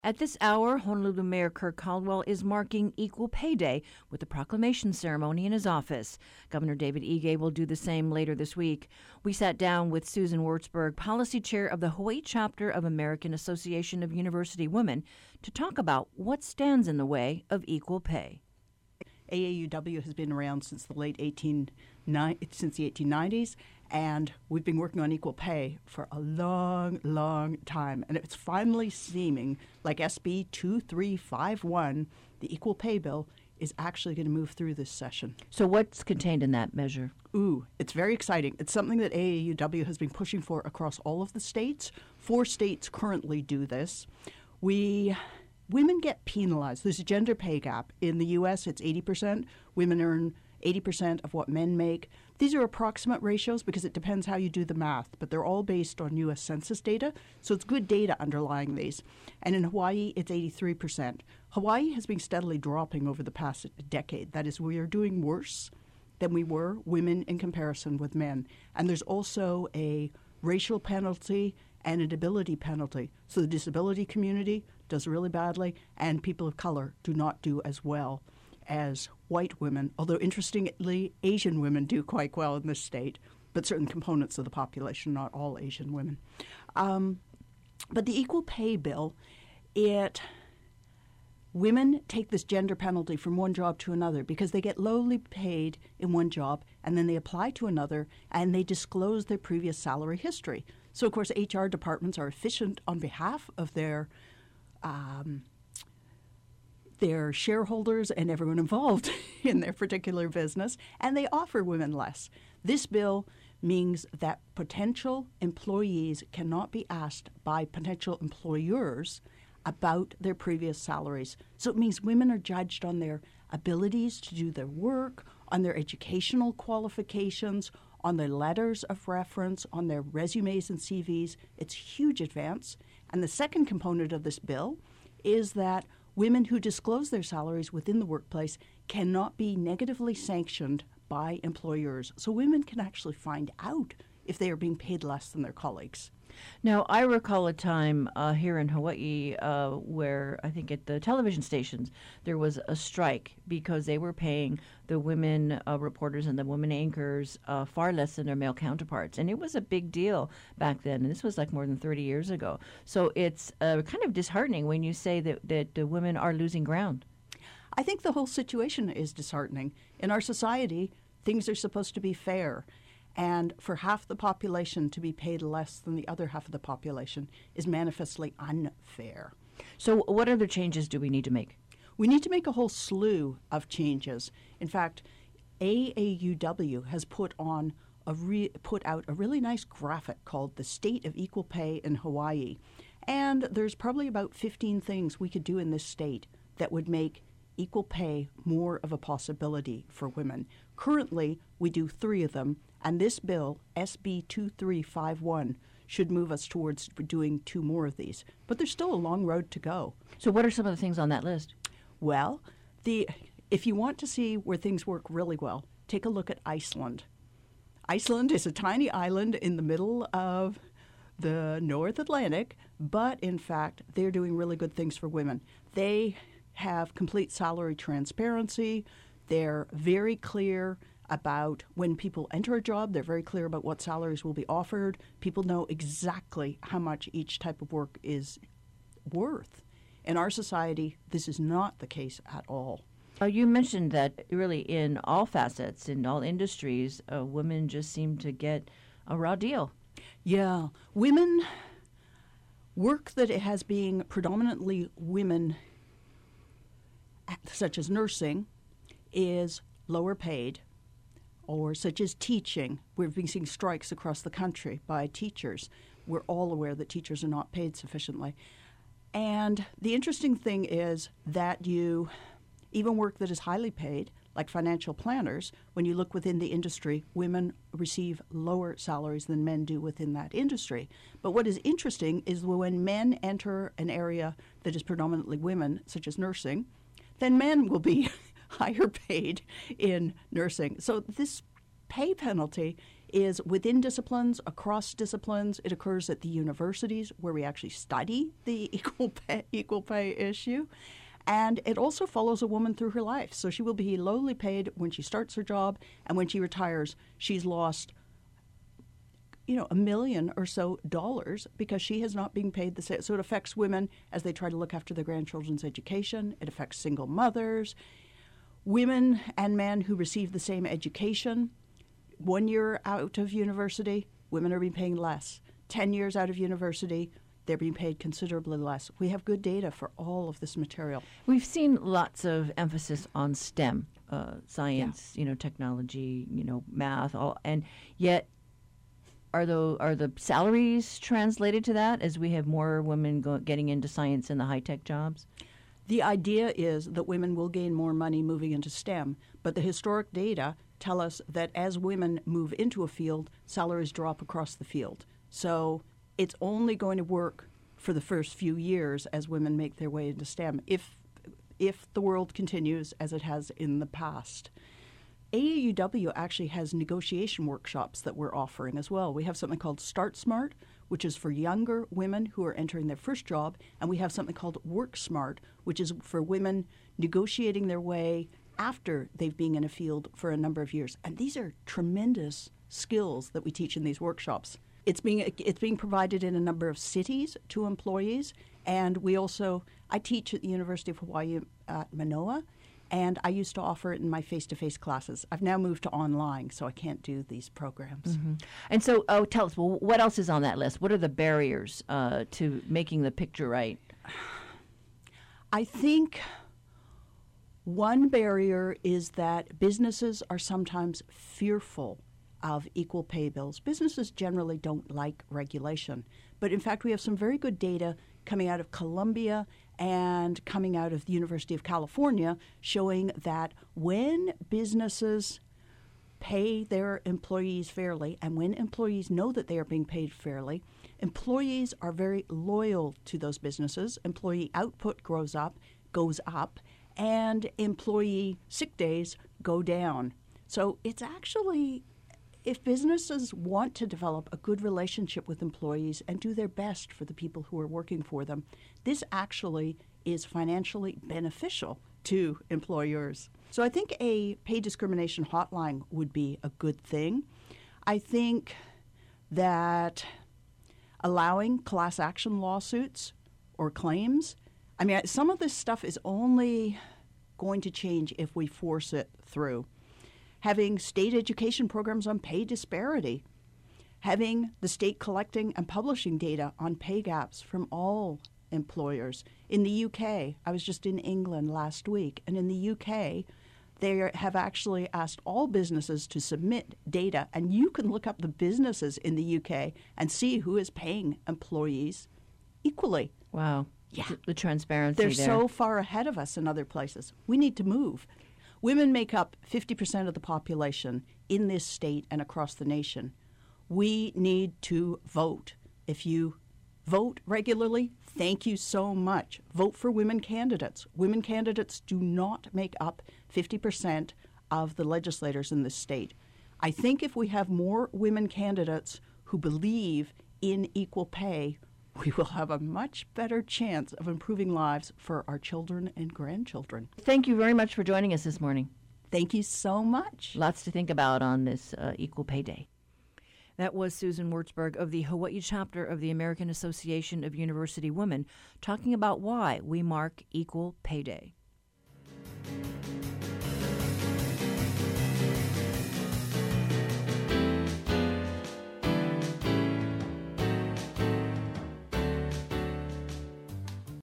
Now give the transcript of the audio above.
At this hour, Honolulu Mayor Kirk Caldwell is marking Equal Pay Day with a proclamation ceremony in his office. Governor David Ige will do the same later this week. We sat down with Susan Wurzburg, Policy Chair of the Hawaii Chapter of American Association of University Women, to talk about what stands in the way of equal pay. AAUW has been around since the 1890s, and we've been working on equal pay for a long, long time. And it's finally seeming like SB 2351, the Equal Pay Bill, is actually going to move through this session. So what's contained in that measure? It's very exciting. It's something that AAUW has been pushing for across all of the states. 4 states currently do this. Women get penalized. There's a gender pay gap. In the U.S., it's 80%. Women earn 80% of what men make. These are approximate ratios because it depends how you do the math, but they're all based on U.S. Census data, so it's good data underlying these. And in Hawaii, it's 83%. Hawaii has been steadily dropping over the past decade. That is, we are doing worse than we were, women, in comparison with men. And there's also a racial penalty and a disability penalty. So the disability community does really badly, and people of color do not do as well as white women, although interestingly, Asian women do quite well in this state, but certain components of the population, not all Asian women. But the Equal Pay Bill, women take this gender penalty from one job to another because they get lowly paid in one job, and then they apply to another, and they disclose their previous salary history. So, of course, HR departments are efficient on behalf of their shareholders and everyone involved in their particular business, and they offer women less. This bill means that potential employees cannot be asked by potential employers about their previous salaries. So it means women are judged on their abilities to do their work, on their educational qualifications, on their letters of reference, on their resumes and CVs. It's a huge advance. And the second component of this bill is that women who disclose their salaries within the workplace cannot be negatively sanctioned by employers. So women can actually find out if they are being paid less than their colleagues. Now, I recall a time here in Hawaii where I think at the television stations there was a strike because they were paying the women reporters and the women anchors far less than their male counterparts. And it was a big deal back then. And this was like more than 30 years ago. So it's kind of disheartening when you say that the women are losing ground. I think the whole situation is disheartening. In our society, things are supposed to be fair. And for half the population to be paid less than the other half of the population is manifestly unfair. So what other changes do we need to make? We need to make a whole slew of changes. In fact, AAUW has put out a really nice graphic called The State of Equal Pay in Hawaii. And there's probably about 15 things we could do in this state that would make equal pay more of a possibility for women. Currently, we do 3 of them. And this bill, SB 2351, should move us towards doing 2 more of these. But there's still a long road to go. So what are some of the things on that list? Well, if you want to see where things work really well, take a look at Iceland. Iceland is a tiny island in the middle of the North Atlantic, but in fact, they're doing really good things for women. They have complete salary transparency. They're very clear about when people enter a job. They're very clear about what salaries will be offered. People know exactly how much each type of work is worth. In our society, this is not the case at all. You mentioned that really in all facets, in all industries, women just seem to get a raw deal. Yeah. Women, work that it has been predominantly women, such as nursing, is lower paid, or such as teaching. We've been seeing strikes across the country by teachers. We're all aware that teachers are not paid sufficiently. And the interesting thing is that even work that is highly paid, like financial planners, when you look within the industry, women receive lower salaries than men do within that industry. But what is interesting is when men enter an area that is predominantly women, such as nursing, then men will be higher paid in nursing. So this pay penalty is within disciplines, across disciplines. It occurs at the universities where we actually study the equal pay issue. And it also follows a woman through her life. So she will be lowly paid when she starts her job, and when she retires, she's lost $1 million or so because she has not been paid the same. So it affects women as they try to look after their grandchildren's education. It affects single mothers, women and men who receive the same education. 1 year out of university, women are being paid less. 10 years out of university, they're being paid considerably less. We have good data for all of this material. We've seen lots of emphasis on STEM, science, technology, math, and yet are the salaries translated to that as we have more women getting into science and the high-tech jobs? The idea is that women will gain more money moving into STEM, but the historic data tell us that as women move into a field, salaries drop across the field. So it's only going to work for the first few years as women make their way into STEM if the world continues as it has in the past. AAUW actually has negotiation workshops that we're offering as well. We have something called Start Smart, which is for younger women who are entering their first job, and we have something called Work Smart, which is for women negotiating their way after they've been in a field for a number of years. And these are tremendous skills that we teach in these workshops. It's being provided in a number of cities to employees, and I teach at the University of Hawaii at Manoa, and I used to offer it in my face-to-face classes. I've now moved to online, so I can't do these programs. Mm-hmm. And so, tell us, what else is on that list? What are the barriers to making the picture right? I think one barrier is that businesses are sometimes fearful of equal pay bills. Businesses generally don't like regulation. But in fact, we have some very good data coming out of Columbia and coming out of the University of California showing that when businesses pay their employees fairly and when employees know that they are being paid fairly, employees are very loyal to those businesses. Employee output goes up, and employee sick days go down. So it's actually, if businesses want to develop a good relationship with employees and do their best for the people who are working for them, this actually is financially beneficial to employers. So I think a pay discrimination hotline would be a good thing. I think that allowing class action lawsuits or claims, some of this stuff is only going to change if we force it through. Having state education programs on pay disparity, having the state collecting and publishing data on pay gaps from all employers. In the UK, I was just in England last week, and in the UK, they have actually asked all businesses to submit data, and you can look up the businesses in the UK and see who is paying employees equally. Wow. Yeah. The transparency They're there. so far ahead of us in other places. We need to move. Women make up 50% of the population in this state and across the nation. We need to vote. If you vote regularly, thank you so much. Vote for women candidates. Women candidates do not make up 50% of the legislators in this state. I think if we have more women candidates who believe in equal pay, we will have a much better chance of improving lives for our children and grandchildren. Thank you very much for joining us this morning. Thank you so much. Lots to think about on this Equal Pay Day. That was Susan Wurzburg of the Hawaii chapter of the American Association of University Women talking about why we mark Equal Pay Day.